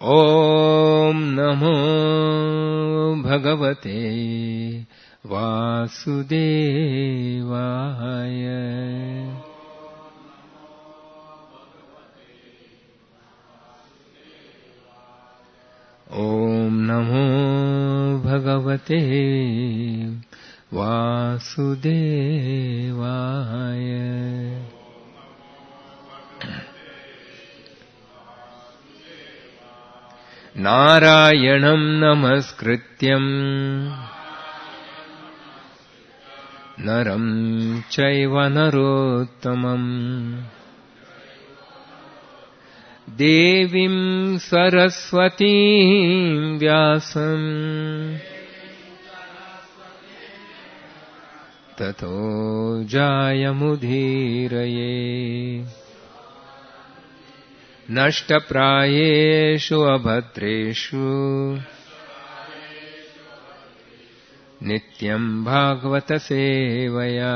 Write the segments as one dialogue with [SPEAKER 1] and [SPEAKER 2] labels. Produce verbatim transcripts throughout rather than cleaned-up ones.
[SPEAKER 1] ॐ नमो भगवते वासुदेवाय। ॐ नमो भगवते वासुदेवाय। नारायणं नमस्कृत्यं नरं चैव नरोत्तमं देवीं सरस्वतीं व्यासं ततो जायमुदीरये। नष्टप्रायेषु अभद्रेषु नित्यं भागवत सेवया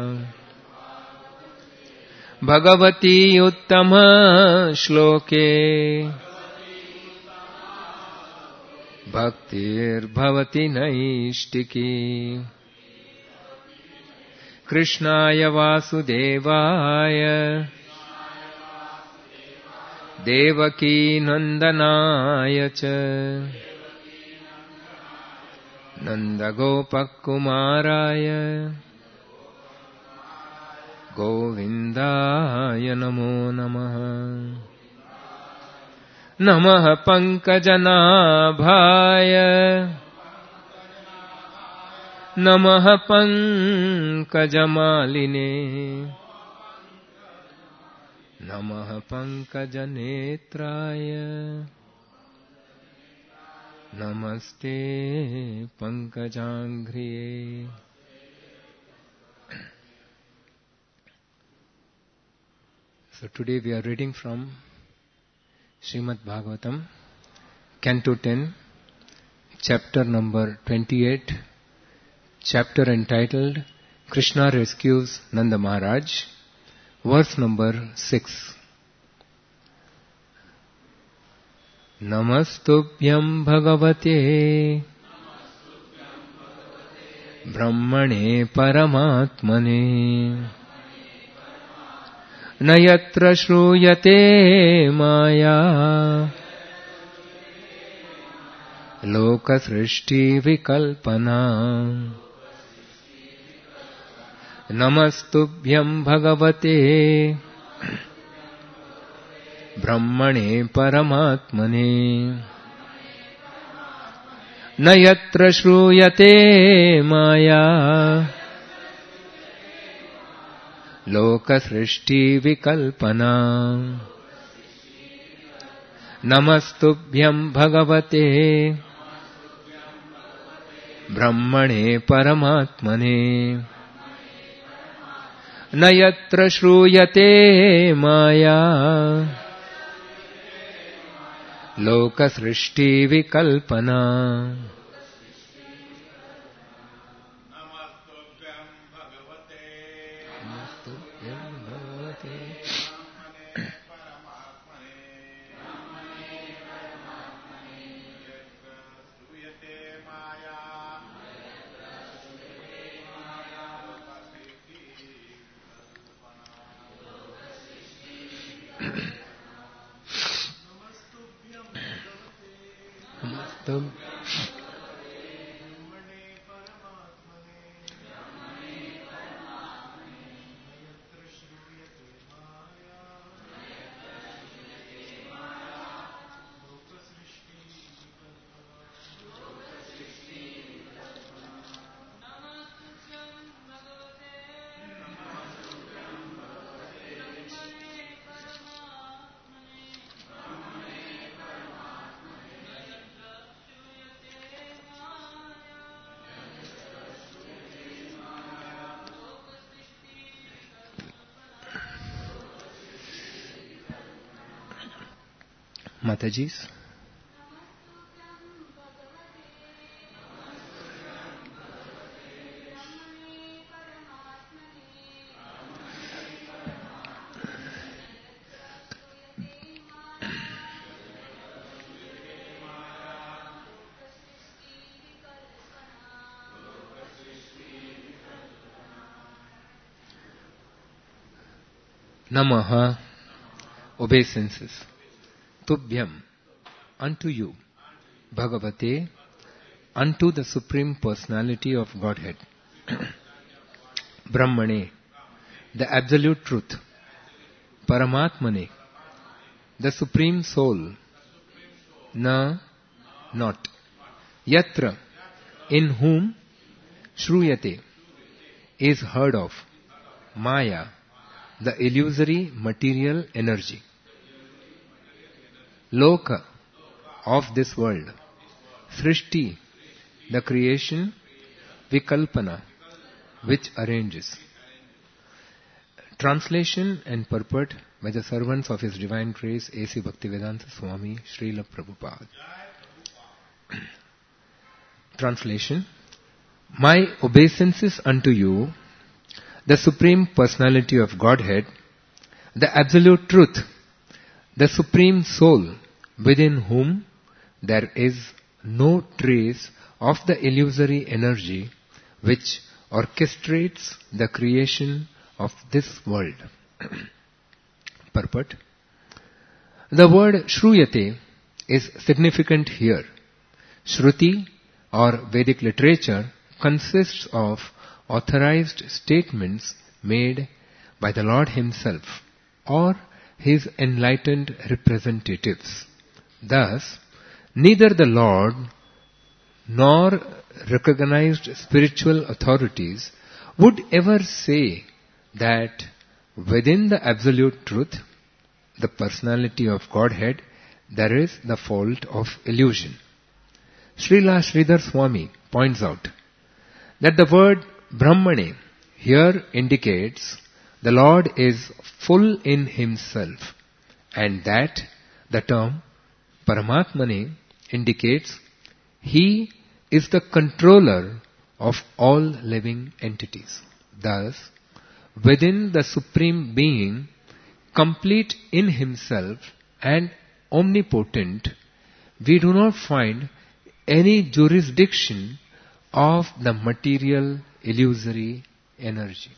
[SPEAKER 1] भगवती उत्तम श्लोके भक्तिर्भवति नैष्टिकी। कृष्णाय वासुदेवाय देवकी नंदनाय च नंदगोपकुमाराय गोविन्दाय नमो नमः। नमः पंकजनाभाय नमः पंकजमालिने नमः पंकजनेत्राय नमस्ते पंकजांघ्रिये। So today we are reading from Srimad Bhagavatam, Canto ten, chapter number twenty-eight, chapter entitled Krishna Rescues Nanda Maharaj, verse number six. Namastubhyam Bhagavate Brahmane Paramatmane Nayatra Shruyate Maya Loka Srishti Vikalpana. Namastubhyam Bhagavate Brahmane Paramatmane Nayatra Shruyate Maya Loka Srishti Vikalpana. Namastubhyam Bhagavate Brahmane Paramatmane Nayatra Shruyate Maya Loka Srishti Vikalpana. Mataji's. Namaha, obeisances. Tubhyam, unto you. Bhagavate, unto the Supreme Personality of Godhead. Brahmane, the Absolute Truth. Paramatmane, the Supreme Soul. Na, not. Yatra, in whom. Shruyate, is heard of. Maya, the illusory material energy. Loka, of this world. Srishti, the creation. Vikalpana, which arranges. Translation and purport by the servants of His Divine Grace A C Bhaktivedanta Swami Srila Prabhupada. Translation. My obeisances unto you, the Supreme Personality of Godhead, the Absolute Truth, the Supreme Soul, within whom there is no trace of the illusory energy which orchestrates the creation of this world. Purport. The word Shruyate is significant here. Shruti or Vedic literature consists of authorized statements made by the Lord Himself or His enlightened representatives. Thus, neither the Lord nor recognized spiritual authorities would ever say that within the Absolute Truth, the personality of Godhead, there is the fault of illusion. Srila Sridhar Swami points out that the word Brahmane here indicates the Lord is full in Himself, and that the term Paramatmane indicates He is the controller of all living entities. Thus, within the Supreme Being, complete in Himself and omnipotent, we do not find any jurisdiction of the material illusory energy.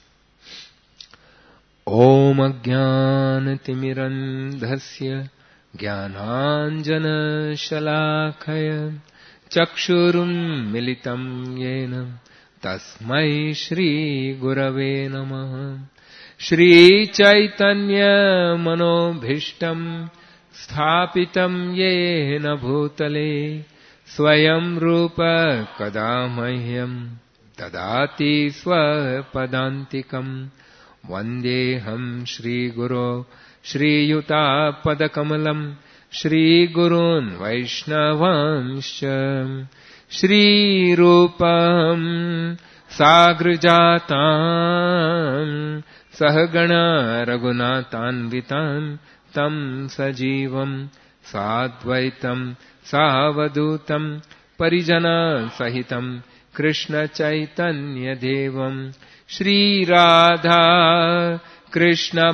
[SPEAKER 1] Om Ajnanatimirandhasya Jnananjana Shalakaya Chakshurum Militam Yena Tasmai Shri Gurave Namaha. Shri Chaitanya Manobhishtam Sthapitam Yena Bhutale Swayam Rupa Kadamahyam Tadati Swapadantikam Vandeham Shri Guru Shri Yuta Padakamalam Shri Gurun Vaishnavamscha Shri Rupam Sagrajatam Sahagana Raghunathanvitam Tam Sajivam Sadvaitam Savadutam Parijana Sahitam Krishna Chaitanya Devam Shri Radha Krishna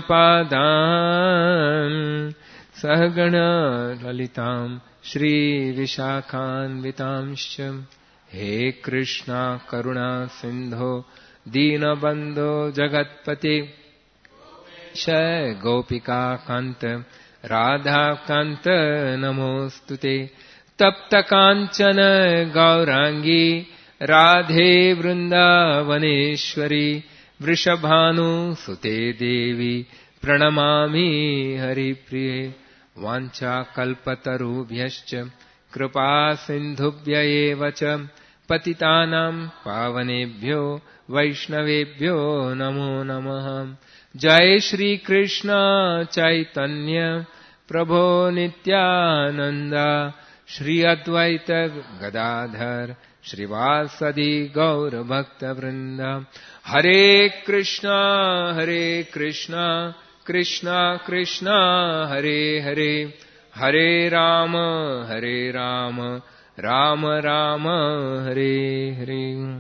[SPEAKER 1] Padam Sahagana Lalitam Shri Vishakhanvitamscha. He Krishna Karuna Sindho Dina Bandho Jagatpate Shay Gopika Kanta Radha Kanta Namostute Tapta Kanchana Gaurangi Radhe Vrindavaneshwari Vrishabhanu Sute Devi Pranamami Hari Priye Vancha Kalpatarubhyascha Kripa Sindhubhya Evacha Patitanam Pavanebhyo Vaishnavebhyo Namo Namaha. Jai Shri Krishna Chaitanya Prabhu Nityananda Shri Advaita Gadadhar Shrivasadi Gaur Bhakta Vrinda. Hare Krishna Hare Krishna Krishna Krishna Hare Hare Hare Rama Hare Rama Rama Rama Hare Hare.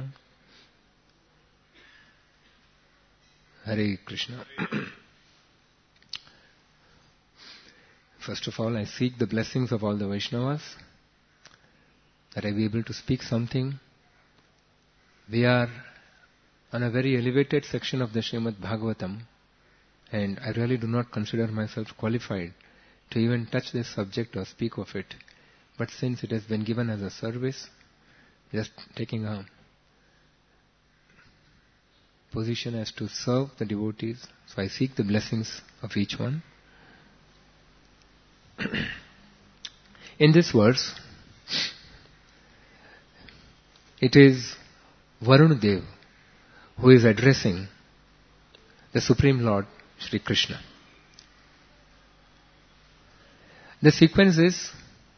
[SPEAKER 1] Hare Krishna. First of all, I seek the blessings of all the Vaishnavas that I be able to speak something. We are on a very elevated section of the Srimad Bhagavatam, and I really do not consider myself qualified to even touch this subject or speak of it. But since it has been given as a service, just taking a position as to serve the devotees, so I seek the blessings of each one. In this verse, it is Varun Dev who is addressing the Supreme Lord Shri Krishna. The sequence is,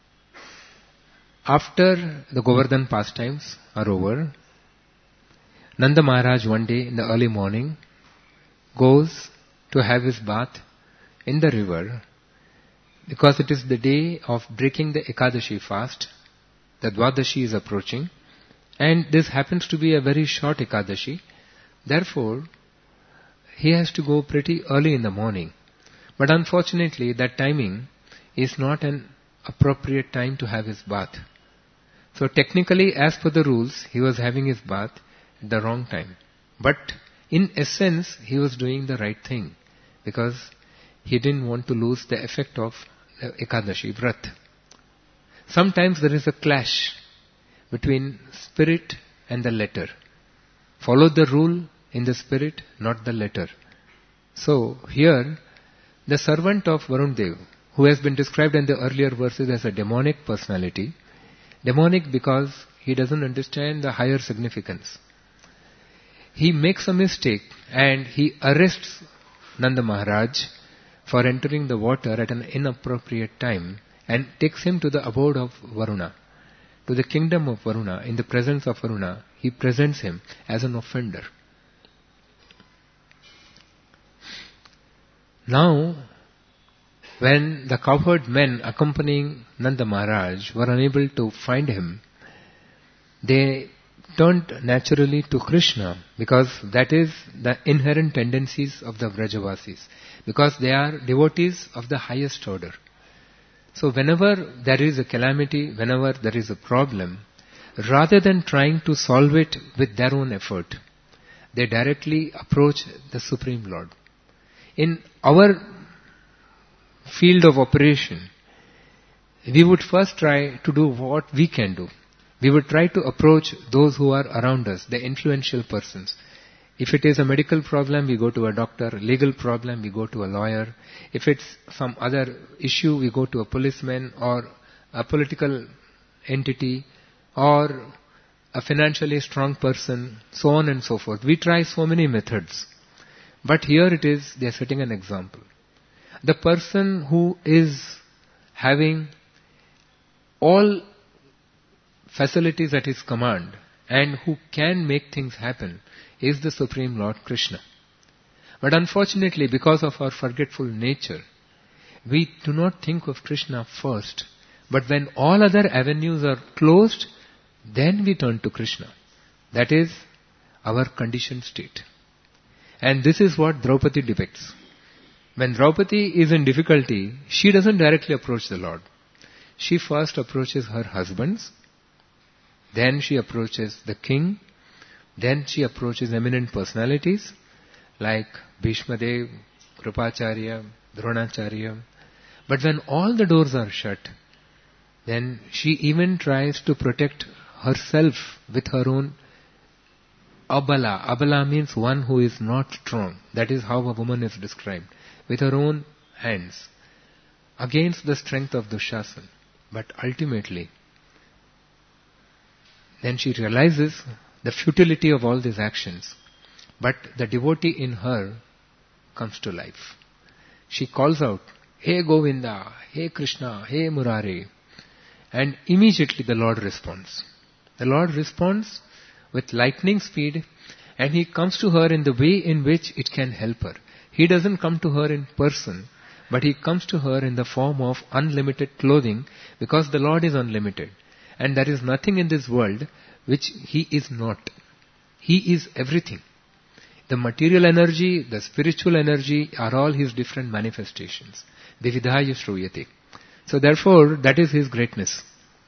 [SPEAKER 1] after the Govardhan pastimes are over, Nanda Maharaj one day in the early morning goes to have his bath in the river, because it is the day of breaking the Ekadashi fast. The Dwadashi is approaching, and this happens to be a very short Ekadashi. Therefore, he has to go pretty early in the morning. But unfortunately, that timing is not an appropriate time to have his bath. So technically, as per the rules, he was having his bath at the wrong time. But in essence, he was doing the right thing, because he didn't want to lose the effect of the Ekadashi Vrat. Sometimes there is a clash between spirit and the letter. Follow the rule in the spirit, not the letter. So here, the servant of Varun Dev, who has been described in the earlier verses as a demonic personality, demonic because he doesn't understand the higher significance. He makes a mistake and he arrests Nanda Maharaj for entering the water at an inappropriate time and takes him to the abode of Varuna, to the kingdom of Varuna. In the presence of Varuna, he presents him as an offender. Now, when the cowherd men accompanying Nanda Maharaj were unable to find him, they turned naturally to Krishna, because that is the inherent tendencies of the Vrajavasis, because they are devotees of the highest order. So whenever there is a calamity, whenever there is a problem, rather than trying to solve it with their own effort, they directly approach the Supreme Lord. In our field of operation, we would first try to do what we can do. We would try to approach those who are around us, the influential persons. If it is a medical problem, we go to a doctor. Legal problem, we go to a lawyer. If it's some other issue, we go to a policeman or a political entity or a financially strong person, so on and so forth. We try so many methods. But here it is, they are setting an example. The person who is having all facilities at his command and who can make things happen is the Supreme Lord Krishna. But unfortunately, because of our forgetful nature, we do not think of Krishna first. But when all other avenues are closed, then we turn to Krishna. That is our conditioned state. And this is what Draupadi depicts. When Draupadi is in difficulty, she doesn't directly approach the Lord. She first approaches her husbands, then she approaches the king, then she approaches eminent personalities like Bhishma Dev, Kripacharya, Dronacharya. But when all the doors are shut, then she even tries to protect herself with her own abala. Abala means one who is not strong. That is how a woman is described. With her own hands, against the strength of Dushasan. But ultimately, then she realizes the futility of all these actions. But the devotee in her comes to life. She calls out, "Hey Govinda, hey Krishna, hey Murari." And immediately the Lord responds. The Lord responds with lightning speed, and He comes to her in the way in which it can help her. He doesn't come to her in person, but He comes to her in the form of unlimited clothing, because the Lord is unlimited. And there is nothing in this world which He is not. He is everything. The material energy, the spiritual energy are all His different manifestations. Vividhaya Shruyate. So therefore, that is His greatness.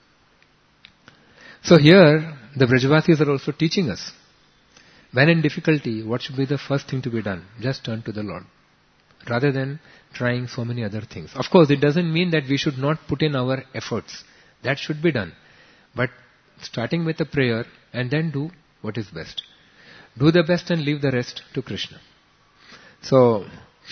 [SPEAKER 1] So here, the Brajavasis are also teaching us, when in difficulty, what should be the first thing to be done? Just turn to the Lord. rather than trying so many other things. Of course, it doesn't mean that we should not put in our efforts. That should be done. But starting with a prayer and then do what is best. Do the best and leave the rest to Krishna. So,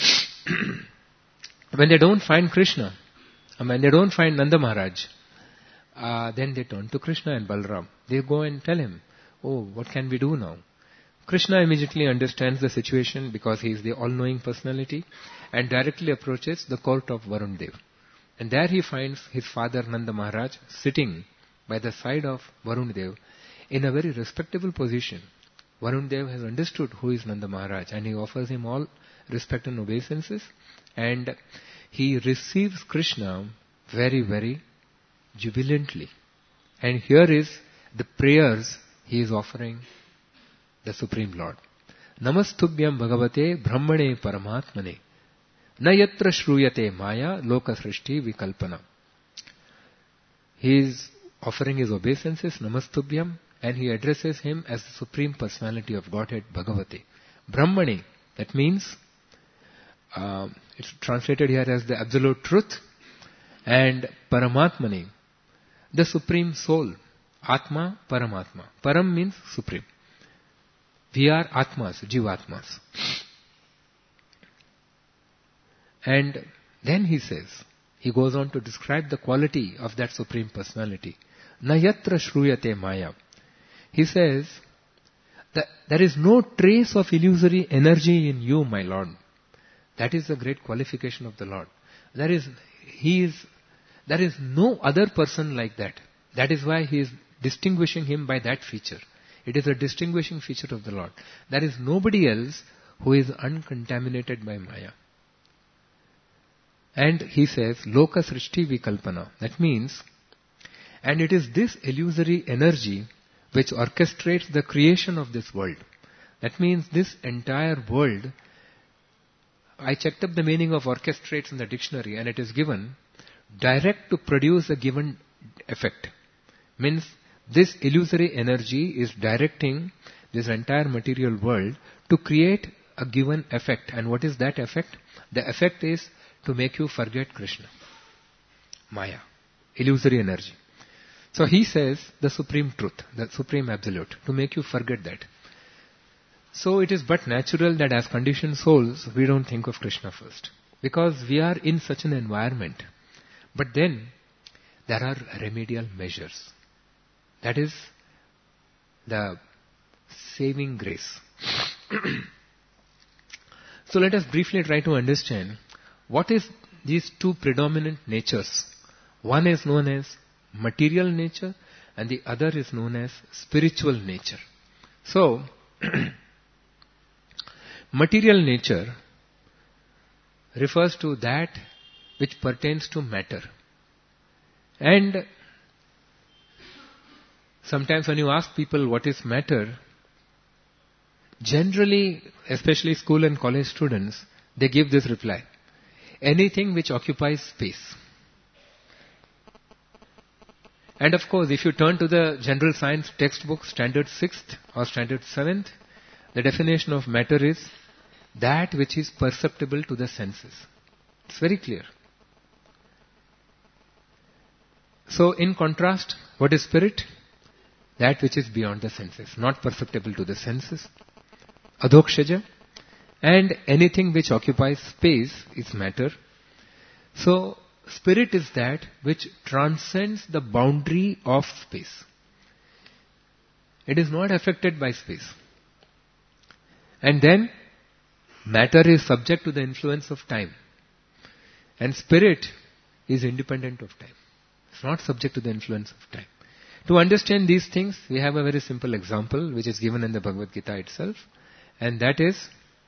[SPEAKER 1] when they don't find Krishna, when they don't find Nanda Maharaj, uh, then they turn to Krishna and Balram. They go and tell him, oh, what can we do now? Krishna immediately understands the situation because he is the all-knowing personality and directly approaches the court of Varun Dev. And there he finds his father Nanda Maharaj sitting by the side of Varun Dev in a very respectable position. Varun Dev has understood who is Nanda Maharaj and he offers him all respect and obeisances, and he receives Krishna very, very jubilantly. And here is the prayers he is offering the Supreme Lord. Namastubhyam Bhagavate Brahmane Paramatmane Na yatra shruyate maya loka srishti vikalpana. He is offering his obeisances, Namastubhyam, and he addresses him as the Supreme Personality of Godhead, Bhagavate. Brahmane, that means, uh, it's translated here as the Absolute Truth, and Paramatmane, the Supreme Soul. Atma, Paramatma. Param means Supreme. We are Atmas, Jivatmas. And then he says, he goes on to describe the quality of that Supreme Personality. Na yatra shruyate maya. He says, that there is no trace of illusory energy in you, my Lord. That is the great qualification of the Lord. There is, he is, there is no other person like that. That is why he is distinguishing him by that feature. It is a distinguishing feature of the Lord. There is nobody else who is uncontaminated by Maya. And he says, Loka Srishti Vikalpana. That means, and it is this illusory energy which orchestrates the creation of this world. That means this entire world, I checked up the meaning of orchestrates in the dictionary and it is given, direct to produce a given effect. Means this illusory energy is directing this entire material world to create a given effect. And what is that effect? The effect is to make you forget Krishna. Maya. Illusory energy. So he says the Supreme Truth, the Supreme Absolute, to make you forget that. So it is but natural that as conditioned souls, we don't think of Krishna first. Because we are in such an environment. But then, there are remedial measures. That is the saving grace. So let us briefly try to understand what is these two predominant natures. One is known as material nature and the other is known as spiritual nature. So, material nature refers to that which pertains to matter. And sometimes when you ask people what is matter, generally, especially school and college students, they give this reply. Anything which occupies space. And of course, if you turn to the general science textbook, standard sixth or standard seventh, the definition of matter is that which is perceptible to the senses. It's very clear. So in contrast, what is spirit? That which is beyond the senses, not perceptible to the senses. Adhokshaja. And anything which occupies space is matter. So, spirit is that which transcends the boundary of space. It is not affected by space. And then, matter is subject to the influence of time. And spirit is independent of time. It's not subject to the influence of time. To understand these things, we have a very simple example which is given in the Bhagavad Gita itself. And that is,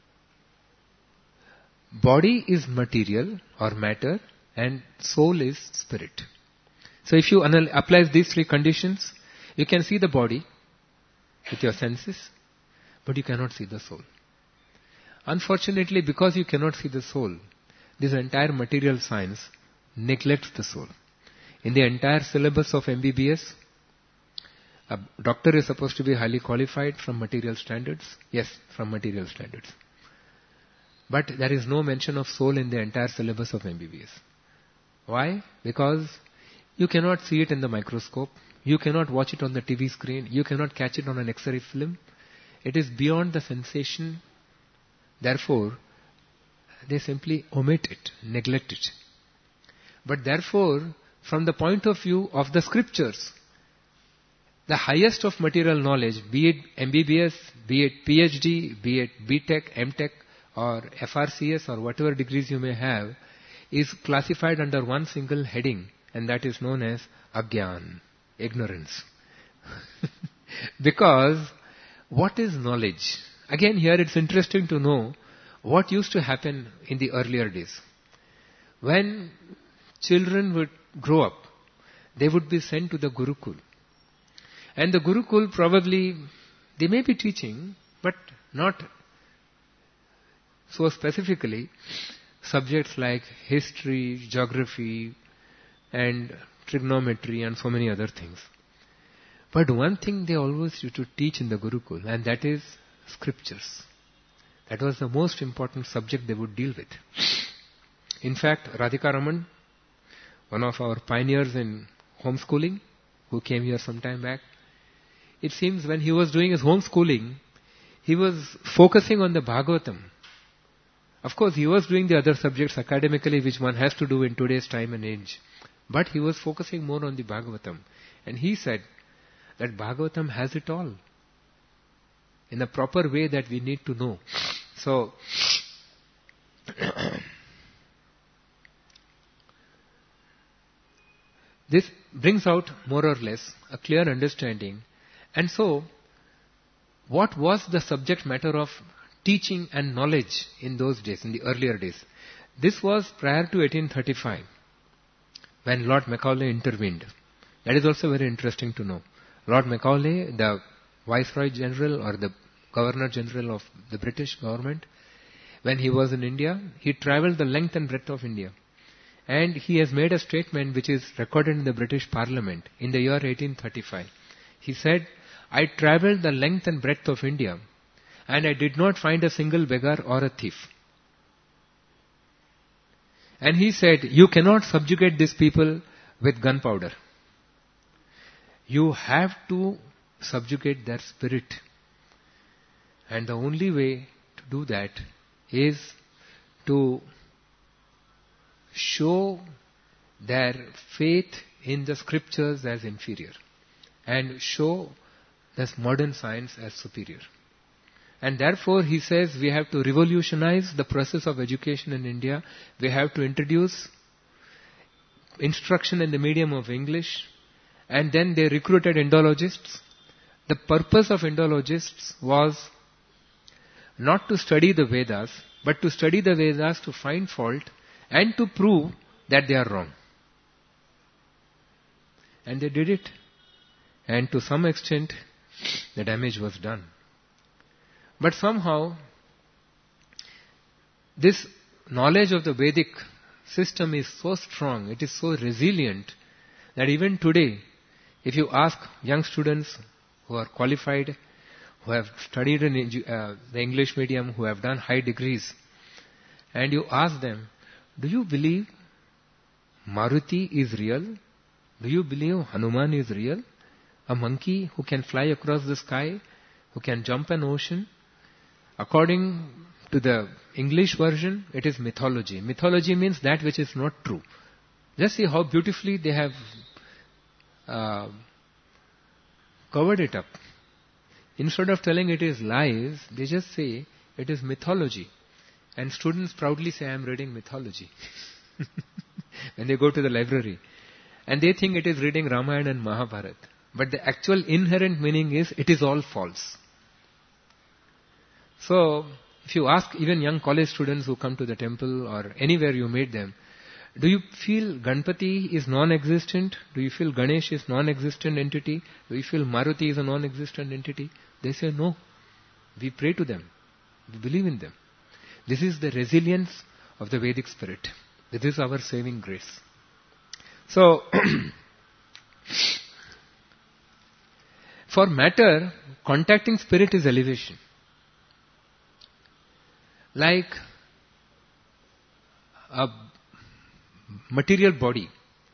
[SPEAKER 1] body is material or matter and soul is spirit. So if you anal- apply these three conditions, you can see the body with your senses, but you cannot see the soul. Unfortunately, because you cannot see the soul, this entire material science neglects the soul. In the entire syllabus of M B B S, a doctor is supposed to be highly qualified from material standards. Yes, from material standards. But there is no mention of soul in the entire syllabus of M B B S. Why? Because you cannot see it in the microscope. You cannot watch it on the T V screen. You cannot catch it on an X-ray film. It is beyond the sensation. Therefore, they simply omit it, neglect it. But therefore, from the point of view of the scriptures, the highest of material knowledge, be it M B B S, be it P H D, be it B Tech, M Tech, or F R C S, or whatever degrees you may have, is classified under one single heading, and that is known as Agyan, ignorance. Because what is knowledge? Again, here it's interesting to know what used to happen in the earlier days. When children would grow up, they would be sent to the Gurukul. And the Gurukul probably, they may be teaching, but not so specifically subjects like history, geography, and trigonometry, and so many other things. But one thing they always used to teach in the Gurukul, and that is scriptures. That was the most important subject they would deal with. In fact, Radhika Raman, one of our pioneers in homeschooling, who came here some time back, it seems when he was doing his homeschooling, he was focusing on the Bhagavatam. Of course, he was doing the other subjects academically, which one has to do in today's time and age. But he was focusing more on the Bhagavatam. And he said that Bhagavatam has it all, in a proper way that we need to know. So, this brings out more or less a clear understanding. And so, what was the subject matter of teaching and knowledge in those days, in the earlier days? This was prior to eighteen thirty-five, when Lord Macaulay intervened. That is also very interesting to know. Lord Macaulay, the Viceroy General or the Governor General of the British government, when he was in India, he travelled the length and breadth of India. And he has made a statement which is recorded in the British Parliament in the year eighteen thirty-five. He said, I travelled the length and breadth of India, and I did not find a single beggar or a thief. And he said, you cannot subjugate these people with gunpowder. You have to subjugate their spirit. And the only way to do that is to show their faith in the scriptures as inferior and show this modern science as superior. And therefore, he says, we have to revolutionize the process of education in India. We have to introduce instruction in the medium of English. And then they recruited Indologists. The purpose of Indologists was not to study the Vedas, but to study the Vedas to find fault and to prove that they are wrong. And they did it. And to some extent, the damage was done. But somehow, this knowledge of the Vedic system is so strong, it is so resilient, that even today, if you ask young students who are qualified, who have studied in uh, the English medium, who have done high degrees, and you ask them, do you believe Maruti is real? Do you believe Hanuman is real? A monkey who can fly across the sky, who can jump an ocean? According to the English version, it is mythology. Mythology means that which is not true. Just see how beautifully they have uh, covered it up. Instead of telling it is lies, they just say it is mythology. And students proudly say, I am reading mythology. When they go to the library. And they think it is reading Ramayana and Mahabharata. But the actual inherent meaning is, it is all false. So, if you ask even young college students who come to the temple or anywhere you meet them, do you feel Ganpati is non-existent? Do you feel Ganesh is non-existent entity? Do you feel Maruti is a non-existent entity? They say no. We pray to them. We believe in them. This is the resilience of the Vedic spirit. This is our saving grace. So, for matter, contacting spirit is elevation. Like a material body,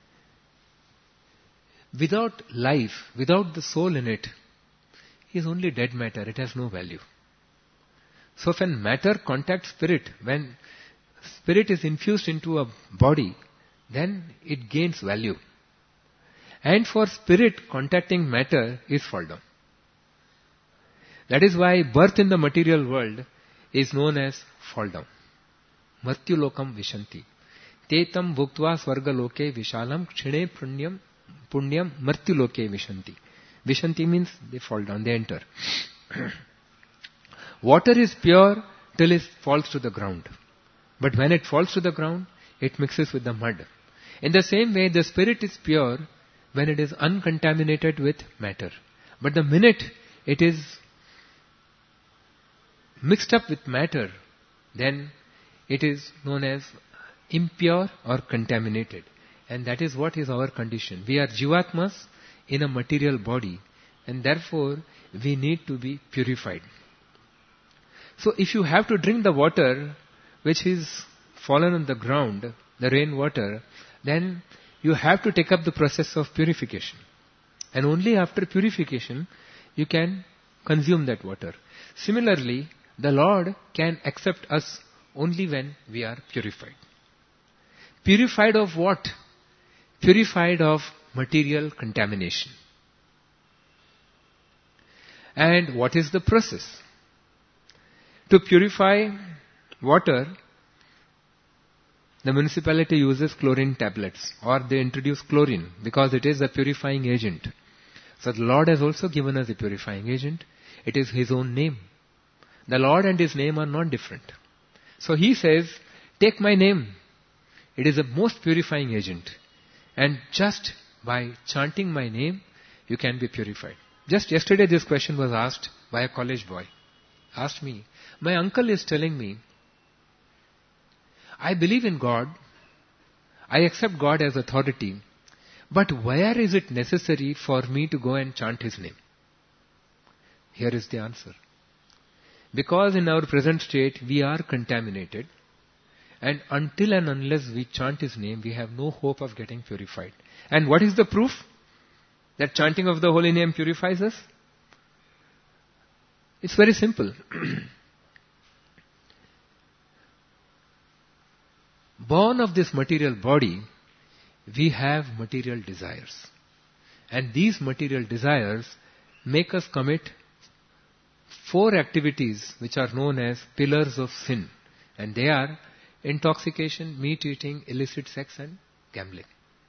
[SPEAKER 1] without life, without the soul in it, is only dead matter. It has no value. So when matter contacts spirit, when spirit is infused into a body, then it gains value. And for spirit, contacting matter is fall down. That is why birth in the material world is known as fall down. Martyu lokam vishanti. Tetam bhuktva swarga loke vishalam kshine punyam punyam martyu loke vishanti. Vishanti means they fall down, they enter. Water is pure till it falls to the ground. But when it falls to the ground, it mixes with the mud. In the same way, the spirit is pure when it is uncontaminated with matter. But the minute it is mixed up with matter, then it is known as impure or contaminated. And that is what is our condition. We are jivatmas in a material body, and therefore we need to be purified. So if you have to drink the water which is fallen on the ground, the rainwater, then you have to take up the process of purification. And only after purification you can consume that water. Similarly, the Lord can accept us only when we are purified. Purified of what? Purified of material contamination. And what is the process? To purify water, the municipality uses chlorine tablets, or they introduce chlorine because it is a purifying agent. So the Lord has also given us a purifying agent. It is His own name. The Lord and His name are not different. So He says, take my name. It is the most purifying agent. And just by chanting my name, you can be purified. Just yesterday this question was asked by a college boy. Asked me, my uncle is telling me, I believe in God, I accept God as authority, but where is it necessary for me to go and chant His name? Here is the answer. Because in our present state we are contaminated, and until and unless we chant His name, we have no hope of getting purified. And what is the proof that chanting of the holy name purifies us? It's very simple. Born of this material body, we have material desires. And these material desires make us commit four activities which are known as pillars of sin. And they are intoxication, meat eating, illicit sex and gambling.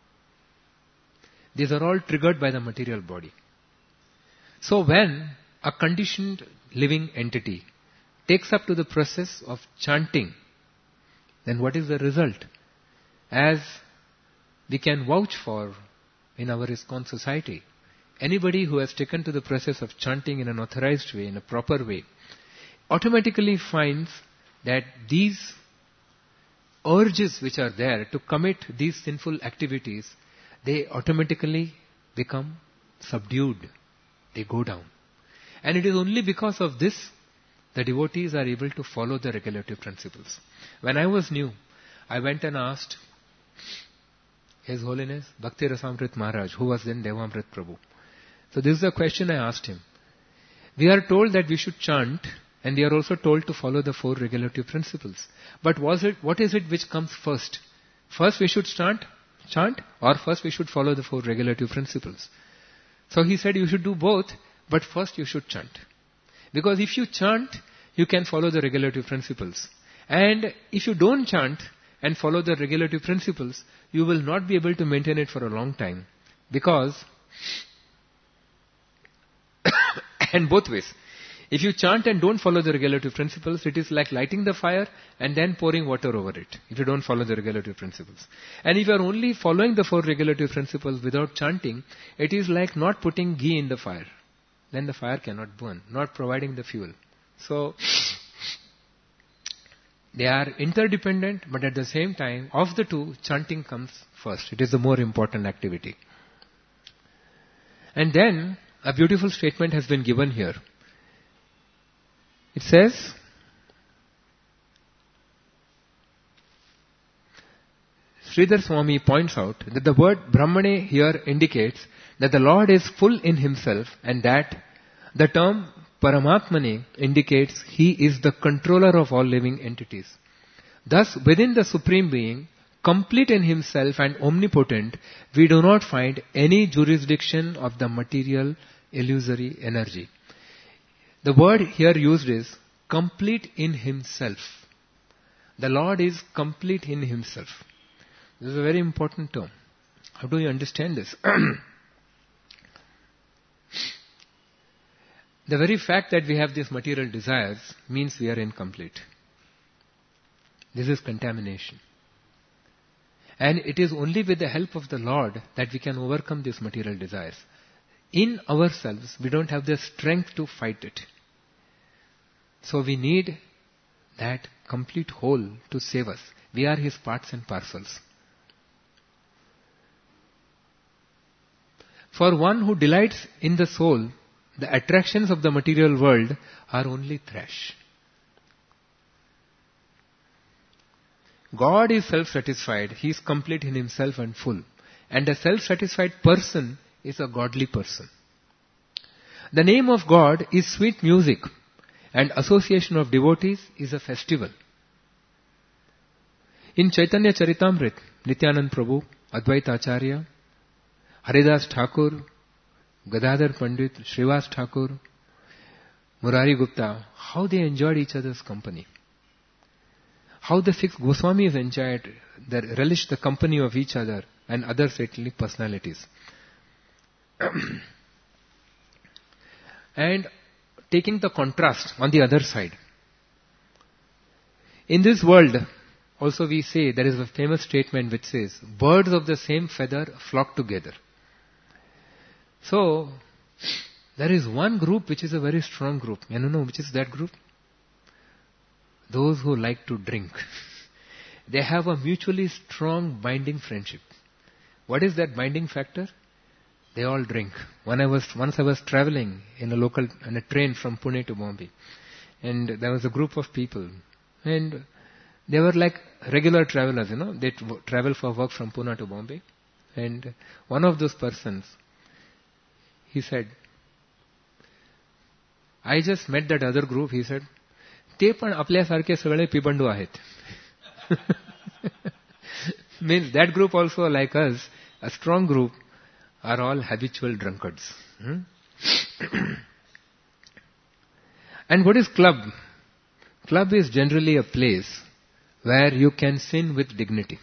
[SPEAKER 1] These are all triggered by the material body. So when a conditioned living entity takes up to the process of chanting, then what is the result? As we can vouch for in our ISKCON society, anybody who has taken to the process of chanting in an authorized way, in a proper way, automatically finds that these urges which are there to commit these sinful activities, they automatically become subdued. They go down. And it is only because of this the devotees are able to follow the regulative principles. When I was new, I went and asked His Holiness Bhakti Rasamrit Maharaj, who was then Devamrit Prabhu. So this is the question I asked him. We are told that we should chant, and we are also told to follow the four regulative principles. But was it, what is it which comes first? First we should chant, chant, or first we should follow the four regulative principles? So he said you should do both, but first you should chant. Because if you chant, you can follow the regulative principles. And if you don't chant and follow the regulative principles, you will not be able to maintain it for a long time. Because, and both ways, if you chant and don't follow the regulative principles, it is like lighting the fire and then pouring water over it, if you don't follow the regulative principles. And if you are only following the four regulative principles without chanting, it is like not putting ghee in the fire. Then the fire cannot burn, not providing the fuel. So, they are interdependent, but at the same time, of the two, chanting comes first. It is the more important activity. And then, a beautiful statement has been given here. It says, Sridhar Swami points out that the word Brahmane here indicates that the Lord is full in himself, and that the term Paramatmane indicates he is the controller of all living entities. Thus, within the Supreme Being, complete in himself and omnipotent, we do not find any jurisdiction of the material illusory energy. The word here used is complete in himself. The Lord is complete in himself. This is a very important term. How do you understand this? The very fact that we have these material desires means we are incomplete. This is contamination. And it is only with the help of the Lord that we can overcome these material desires. In ourselves, we don't have the strength to fight it. So we need that complete whole to save us. We are his parts and parcels. For one who delights in the soul, the attractions of the material world are only trash. God is self-satisfied. He is complete in himself and full. And a self-satisfied person is a godly person. The name of God is sweet music, and association of devotees is a festival. In Chaitanya Charitamrit, Nityanand Prabhu, Advaita Acharya, Haridas Thakur, Gadadhar Pandit, Srivas Thakur, Murari Gupta, how they enjoyed each other's company. How the six Goswamis enjoyed, they relished the company of each other and other saintly personalities. And taking the contrast on the other side. In this world, also we say, there is a famous statement which says, birds of the same feather flock together. So, there is one group which is a very strong group. You know which is that group? Those who like to drink. They have a mutually strong binding friendship. What is that binding factor? They all drink. When I was, once I was traveling in a local, in a train from Pune to Bombay, and there was a group of people, and they were like regular travelers, you know, they t- travel for work from Pune to Bombay, and one of those persons, he said, I just met that other group, he said, ते पण आपल्यासारखे सगळे पिबंडू आहेत. Means that group also, like us, a strong group, are all habitual drunkards. Hmm? And what is club? Club is generally a place where you can sin with dignity.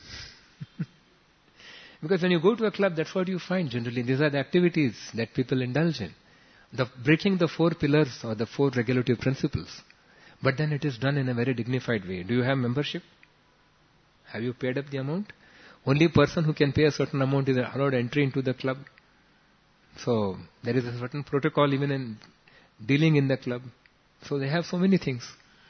[SPEAKER 1] Because when you go to a club, that's what you find generally. These are the activities that people indulge in. The breaking the four pillars or the four regulative principles. But then it is done in a very dignified way. Do you have membership? Have you paid up the amount? Only person who can pay a certain amount is allowed entry into the club. So there is a certain protocol even in dealing in the club. So they have so many things.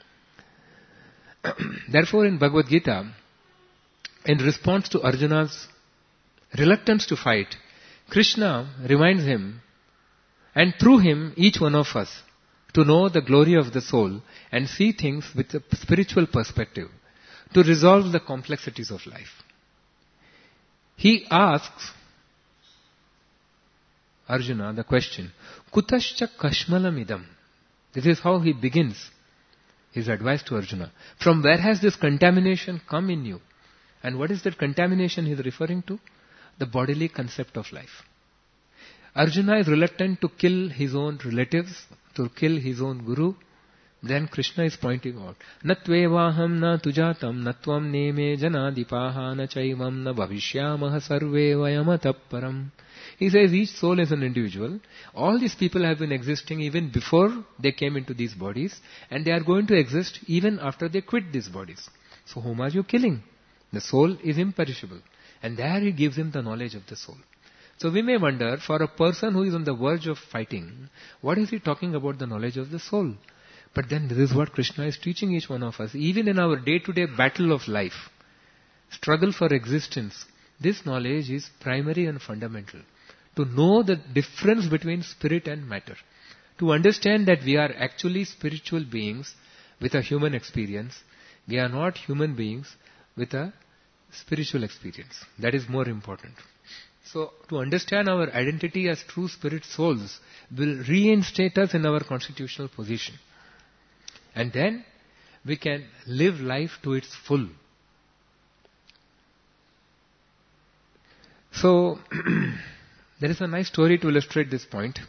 [SPEAKER 1] Therefore in Bhagavad Gita, in response to Arjuna's reluctance to fight, Krishna reminds him, and through him each one of us, to know the glory of the soul and see things with a spiritual perspective, to resolve the complexities of life. He asks Arjuna the question, Kutascha kashmalam idam. This is how he begins his advice to Arjuna. From where has this contamination come in you? And what is that contamination he is referring to? The bodily concept of life. Arjuna is reluctant to kill his own relatives, to kill his own guru. Then Krishna is pointing out, Na tvevaham na tujatam na tvam neme janadipaha na chaivam na bhavishyamah sarve vayam param. He says each soul is an individual. All these people have been existing even before they came into these bodies, and they are going to exist even after they quit these bodies. So whom are you killing? The soul is imperishable. And there he gives him the knowledge of the soul. So we may wonder, for a person who is on the verge of fighting, what is he talking about the knowledge of the soul? But then this is what Krishna is teaching each one of us. Even in our day-to-day battle of life, struggle for existence, this knowledge is primary and fundamental. To know the difference between spirit and matter. To understand that we are actually spiritual beings with a human experience. We are not human beings with a spiritual experience. That is more important. So, to understand our identity as true spirit souls will reinstate us in our constitutional position. And then we can live life to its full. So, there is a nice story to illustrate this point.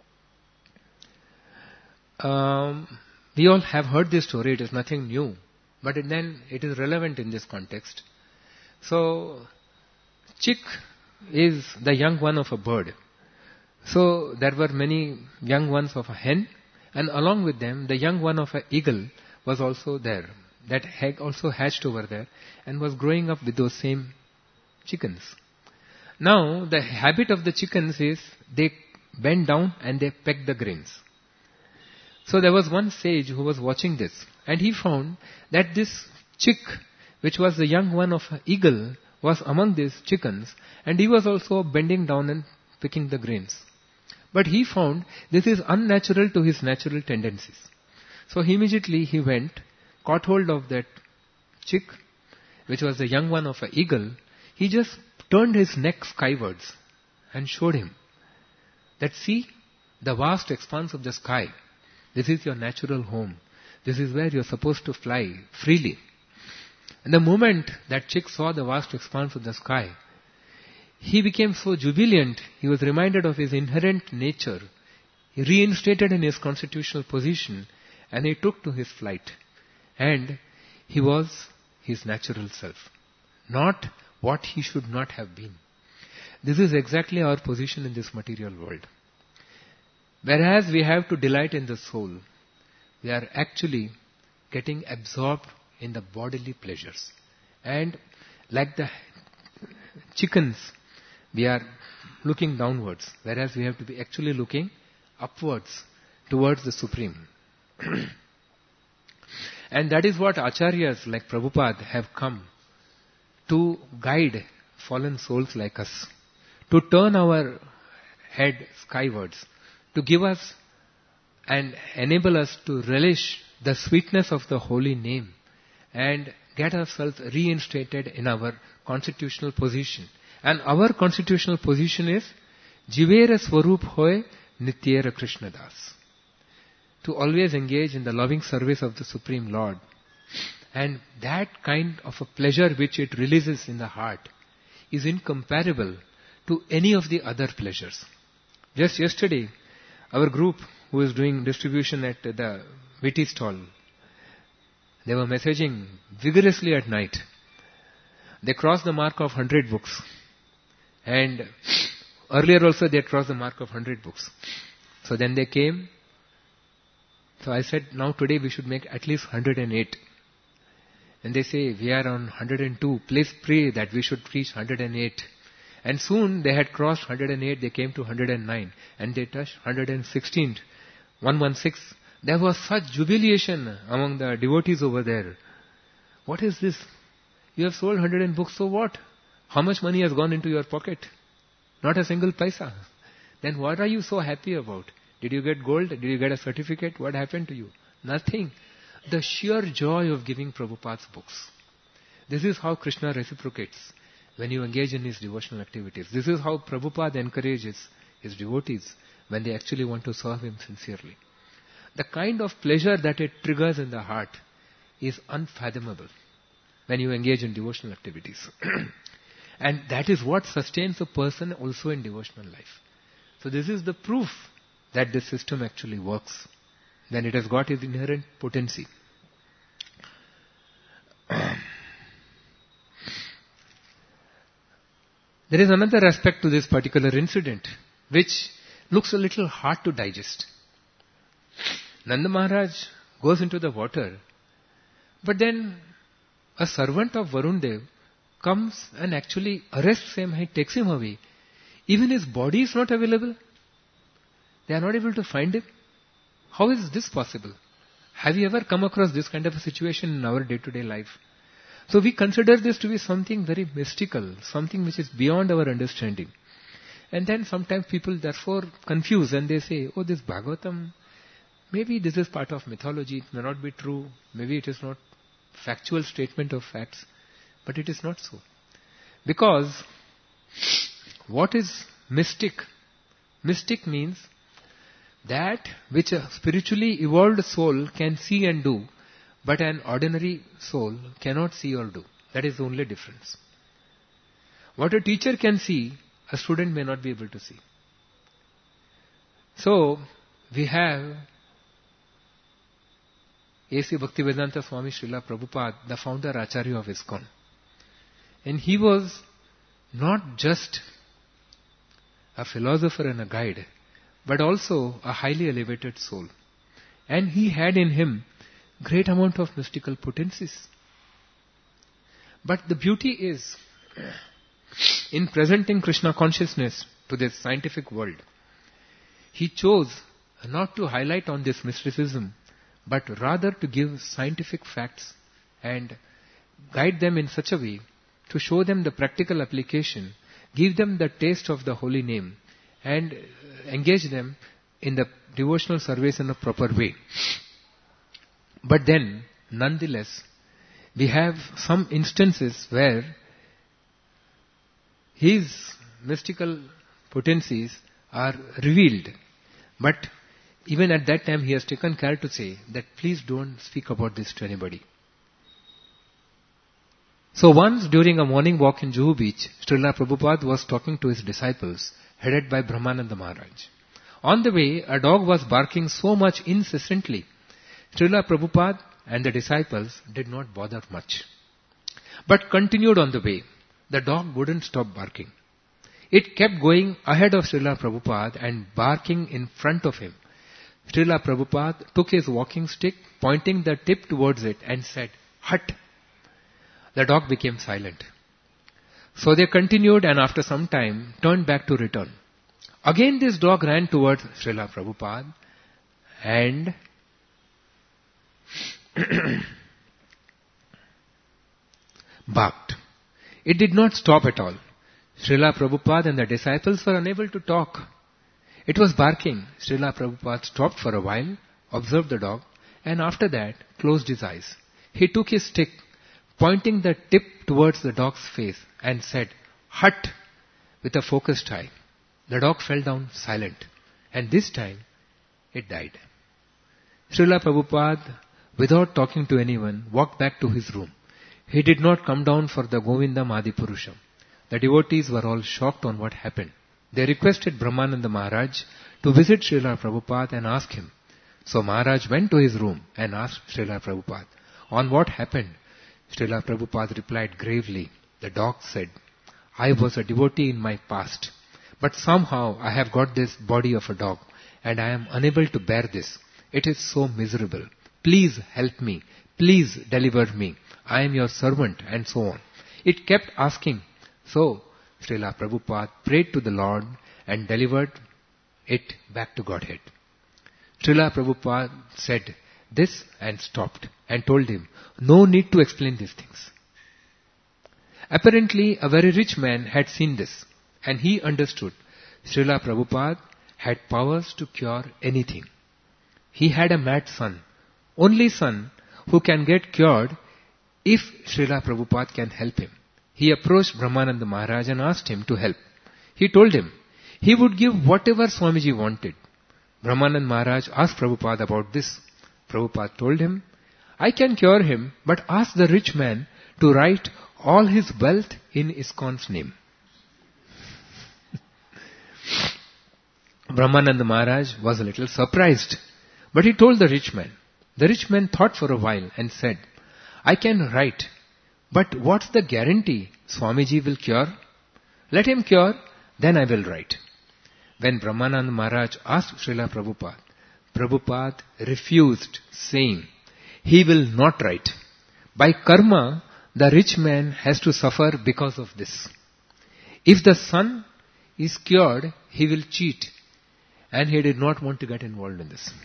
[SPEAKER 1] Um, we all have heard this story, it is nothing new. But it then it is relevant in this context. So, chick is the young one of a bird. So, there were many young ones of a hen, and along with them, the young one of an eagle was also there. That egg also hatched over there and was growing up with those same chickens. Now, the habit of the chickens is they bend down and they peck the grains. So, there was one sage who was watching this, and he found that this chick, which was the young one of an eagle, was among these chickens, and he was also bending down and picking the grains. But he found this is unnatural to his natural tendencies. So immediately he went, caught hold of that chick, which was the young one of an eagle. He just turned his neck skywards and showed him that, see, the vast expanse of the sky. This is your natural home. This is where you're supposed to fly freely. And the moment that chick saw the vast expanse of the sky, he became so jubilant, he was reminded of his inherent nature. He reinstated in his constitutional position, and he took to his flight. And he was his natural self, not what he should not have been. This is exactly our position in this material world. Whereas we have to delight in the soul, we are actually getting absorbed in the bodily pleasures. And like the chickens, we are looking downwards, whereas we have to be actually looking upwards towards the Supreme. And that is what Acharyas like Prabhupada have come to guide fallen souls like us, to turn our head skywards, to give us and enable us to relish the sweetness of the holy name and get ourselves reinstated in our constitutional position. And our constitutional position is Jivera Swarup Hoy Nityera Krishna Das. To always engage in the loving service of the Supreme Lord. And that kind of a pleasure which it releases in the heart is incomparable to any of the other pleasures. Just yesterday, our group who is doing distribution at the Viti stall, they were messaging vigorously at night. They crossed the mark of one hundred books. And earlier also they had crossed the mark of one hundred books. So then they came. So I said, now today we should make at least one hundred eight. And they say, we are on one hundred two. Please pray that we should reach one hundred eight. And soon they had crossed one hundred eight, they came to one hundred nine. And they touched one hundred sixteen, one hundred sixteen. There was such jubilation among the devotees over there. What is this? You have sold one hundred books, so what? How much money has gone into your pocket? Not a single paisa. Then what are you so happy about? Did you get gold? Did you get a certificate? What happened to you? Nothing. The sheer joy of giving Prabhupada's books. This is how Krishna reciprocates when you engage in his devotional activities. This is how Prabhupada encourages his devotees when they actually want to serve him sincerely. The kind of pleasure that it triggers in the heart is unfathomable when you engage in devotional activities. And that is what sustains a person also in devotional life. So this is the proof that this system actually works. Then it has got its inherent potency. There is another aspect to this particular incident which looks a little hard to digest. Nanda Maharaj goes into the water, but then a servant of Varun Dev comes and actually arrests him, he takes him away. Even his body is not available. They are not able to find him. How is this possible? Have you ever come across this kind of a situation in our day-to-day life? So we consider this to be something very mystical, something which is beyond our understanding. And then sometimes people therefore confuse and they say, oh, this Bhagavatam, maybe this is part of mythology, it may not be true, maybe it is not factual statement of facts. But it is not so. Because what is mystic? Mystic means that which a spiritually evolved soul can see and do, but an ordinary soul cannot see or do. That is the only difference. What a teacher can see, a student may not be able to see. So, we have A C Bhaktivedanta Swami Srila Prabhupada, the founder Acharya of ISKCON. And he was not just a philosopher and a guide, but also a highly elevated soul. And he had in him great amount of mystical potencies. But the beauty is, in presenting Krishna consciousness to this scientific world, he chose not to highlight on this mysticism, but rather to give scientific facts and guide them in such a way to show them the practical application, give them the taste of the holy name, and engage them in the devotional service in a proper way. But then, nonetheless, we have some instances where his mystical potencies are revealed. But even at that time he has taken care to say that please don't speak about this to anybody. So once during a morning walk in Juhu Beach, Srila Prabhupada was talking to his disciples, headed by Brahmananda Maharaj. On the way, a dog was barking so much incessantly. Srila Prabhupada and the disciples did not bother much, but continued on the way. The dog wouldn't stop barking. It kept going ahead of Srila Prabhupada and barking in front of him. Srila Prabhupada took his walking stick, pointing the tip towards it, and said, "Hut." The dog became silent. So they continued, and after some time turned back to return. Again this dog ran towards Srila Prabhupada and barked. It did not stop at all. Srila Prabhupada and the disciples were unable to talk. It was barking. Srila Prabhupada stopped for a while, observed the dog, and after that closed his eyes. He took his stick, pointing the tip towards the dog's face, and said, "Hut," with a focused eye. The dog fell down silent, and this time it died. Srila Prabhupada, without talking to anyone, walked back to his room. He did not come down for the Govindam Adipurusham. The devotees were all shocked on what happened. They requested Brahmananda Maharaj to visit Srila Prabhupada and ask him. So Maharaj went to his room and asked Srila Prabhupada, on what happened. Srila Prabhupada replied gravely. The dog said, "I was a devotee in my past, but somehow I have got this body of a dog and I am unable to bear this. It is so miserable. Please help me. Please deliver me. I am your servant," and so on. It kept asking. So Srila Prabhupada prayed to the Lord and delivered it back to Godhead. Srila Prabhupada said this and stopped and told him, no need to explain these things. Apparently a very rich man had seen this and he understood Srila Prabhupada had powers to cure anything. He had a mad son, only son who can get cured if Srila Prabhupada can help him. He approached Brahmananda Maharaj and asked him to help. He told him he would give whatever Swamiji wanted. Brahmananda Maharaj asked Prabhupada about this. Prabhupada told him, "I can cure him, but ask the rich man to write all his wealth in ISKCON's name." Brahmananda Maharaj was a little surprised, but he told the rich man. The rich man thought for a while and said, "I can write, but what's the guarantee Swamiji will cure? Let him cure, then I will write." When Brahmananda Maharaj asked Srila Prabhupada, Prabhupada refused, saying, "He will not write. By karma, the rich man has to suffer because of this. If the son is cured, he will cheat." And he did not want to get involved in this.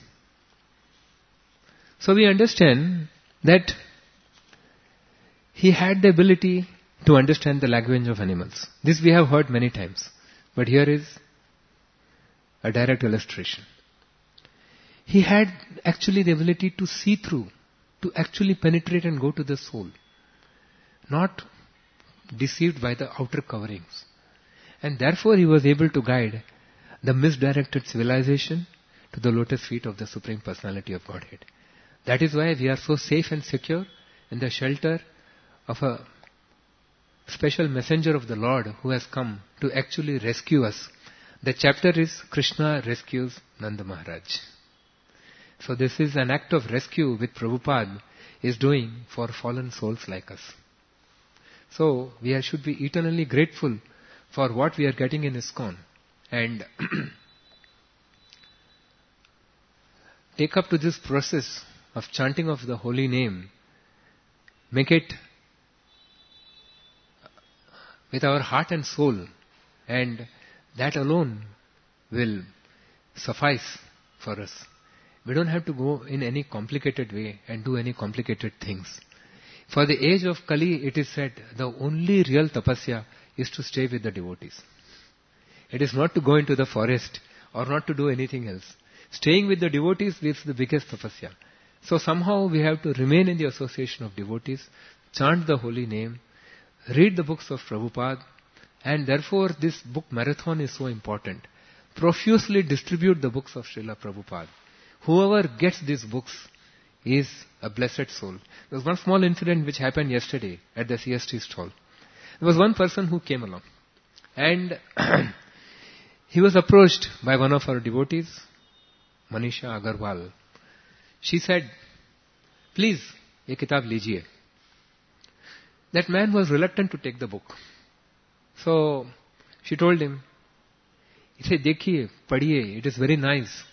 [SPEAKER 1] So we understand that he had the ability to understand the language of animals. This we have heard many times. But here is a direct illustration. He had actually the ability to see through, to actually penetrate and go to the soul. Not deceived by the outer coverings. And therefore he was able to guide the misdirected civilization to the lotus feet of the Supreme Personality of Godhead. That is why we are so safe and secure in the shelter of a special messenger of the Lord who has come to actually rescue us. The chapter is Krishna rescues Nanda Maharaj. So this is an act of rescue which Prabhupada is doing for fallen souls like us. So we are, should be eternally grateful for what we are getting in ISKCON. And take up to this process of chanting of the holy name. Make it with our heart and soul, and that alone will suffice for us. We don't have to go in any complicated way and do any complicated things. For the age of Kali, it is said, the only real tapasya is to stay with the devotees. It is not to go into the forest or not to do anything else. Staying with the devotees is the biggest tapasya. So somehow we have to remain in the association of devotees, chant the holy name, read the books of Prabhupada, and therefore this book marathon is so important. Profusely distribute the books of Srila Prabhupada. Whoever gets these books is a blessed soul. There was one small incident which happened yesterday at the C S T stall. There was one person who came along, and he was approached by one of our devotees, Manisha Agarwal. She said, please, ye kitab lijiye. That man was reluctant to take the book. So she told him, he said, dekhiye, padhiye, it is very nice.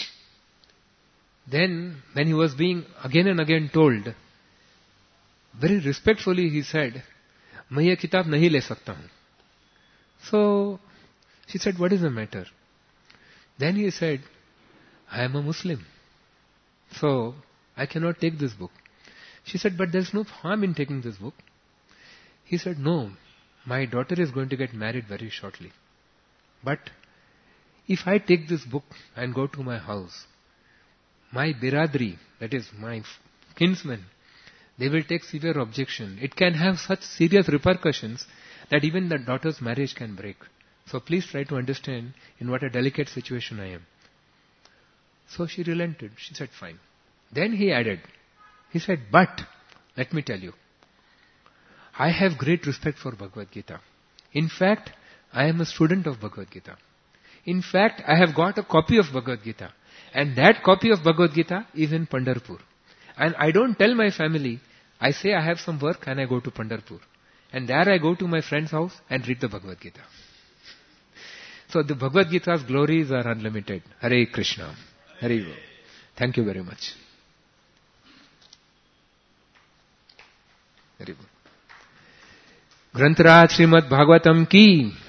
[SPEAKER 1] Then when he was being again and again told, very respectfully he said, मैं ये किताब नहीं ले सकता हूँ. So she said, what is the matter? Then he said, I am a Muslim, so I cannot take this book. She said, but there is no harm in taking this book. He said, no, my daughter is going to get married very shortly. But if I take this book and go to my house, my biradri, that is my kinsmen, they will take severe objection. It can have such serious repercussions that even the daughter's marriage can break. So please try to understand in what a delicate situation I am. So she relented. She said, fine. Then he added, he said, but let me tell you, I have great respect for Bhagavad Gita. In fact, I am a student of Bhagavad Gita. In fact, I have got a copy of Bhagavad Gita. And that copy of Bhagavad Gita is in Pandharpur. And I don't tell my family, I say I have some work and I go to Pandharpur. And there I go to my friend's house and read the Bhagavad Gita. So the Bhagavad Gita's glories are unlimited. Hare Krishna. Hare Bo. Thank you very much. Hare Bo. Grantaraj Srimad Bhagavatam ki